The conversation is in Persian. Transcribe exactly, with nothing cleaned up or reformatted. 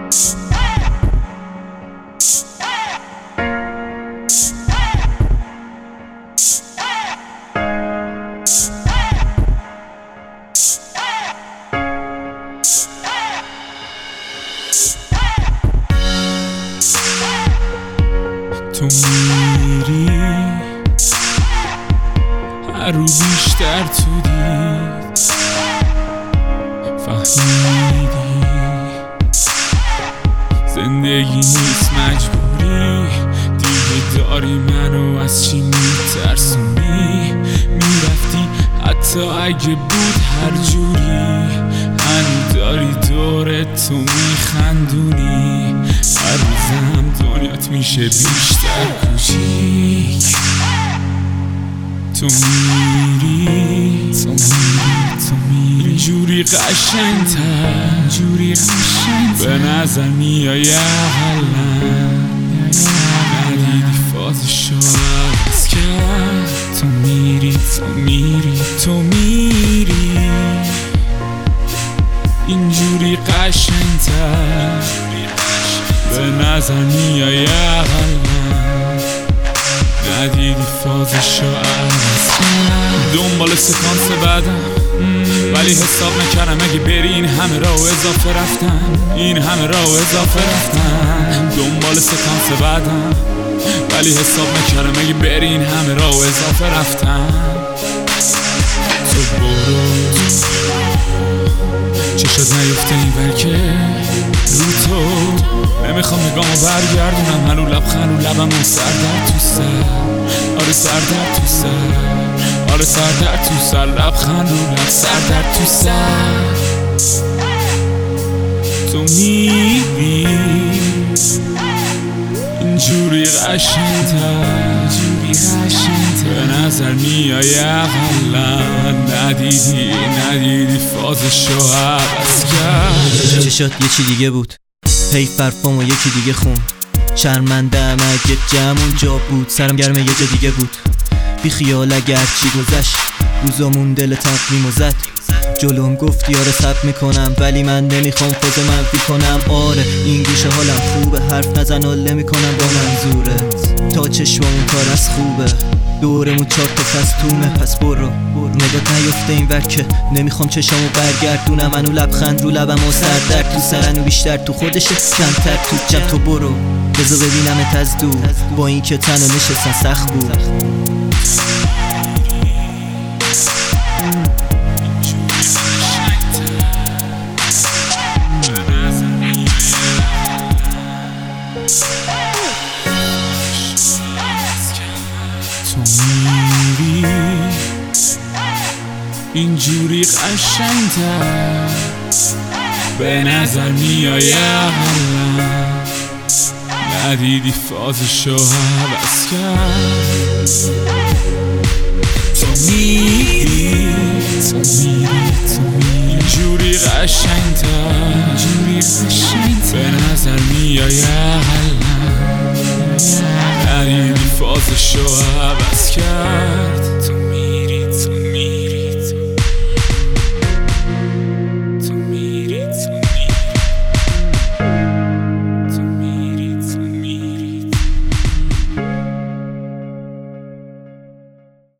تو میری هر رو بیشتر تو دید فهمیدی زندگی نیست مجبوری دیگه داری منو از چی میترسونی میرفتی حتی اگه بود هر جوری هنو داری دورت تو میخندونی هر روزم دنیات میشه بیشتر کوچیک تو میری تو میری تو میری اینجوری قشنگ‌تر جوری قشنگ‌تر به نظر میای اقلا ندیدی فازشو عوض کرد تو میری تو میری تو میری اینجوری قشنگ‌تر به نظر میای اقلا ندیدی فازشو عوض کرد دنبال سکانس بعدم ولی حساب نکردم اگه بری این همه راه و اضافه رفتم این همه راه و اضافه رفتم دنبال سکانس بعدم ولی حساب نکردم اگه بری این همه راه و اضافه رفتم تو برو چشات نیفته این برکه رو تو نمیخوام نگامو برگردونم هنو لبخند رو لبم و سردر تو سر آره سردر تو سر آره سردر تو سر لبخند رو لب سردر تو سر تو میری اینجوری قشنگ‌تر جوری قشنگ‌تر به نظر میای اقلا ندیدی ندیدی فازشو عوض کرد چشات یه چی دیگه بود هی فرفام و یکی دیگه خون شرمندم اگه جمعون جا بود سرم گرمه یه جا دیگه بود بی خیال اگر چی گذشت روزامون دل تقویم و زد جلوم گفت یاره ثبت میکنم ولی من نمیخوام خود منفی کنم آره این گوشه حالم خوبه حرف نزن حال نمیکنم با منظورت تا چشمامون کار از خوبه دورمون چار تا فصل تومه پس برو نگات نیفته این ور که نمیخوام چشامو برگردونم منو لبخند رو لبم و سردر تو سرنو بیشتر تو خودشه کمتر تو جمع تو برو بذار ببینمت از دور با این که تنها نشستن سخت بود تو میری اینجوری قشنگ‌تر به نظر میای اقلا ندیدی فازشو عوض کرد تو میری تو میری تو میری اینجوری قشنگ‌تر اینجوری قشنگ‌تر به نظر میای اقلا ندیدی فازشو عوض کرد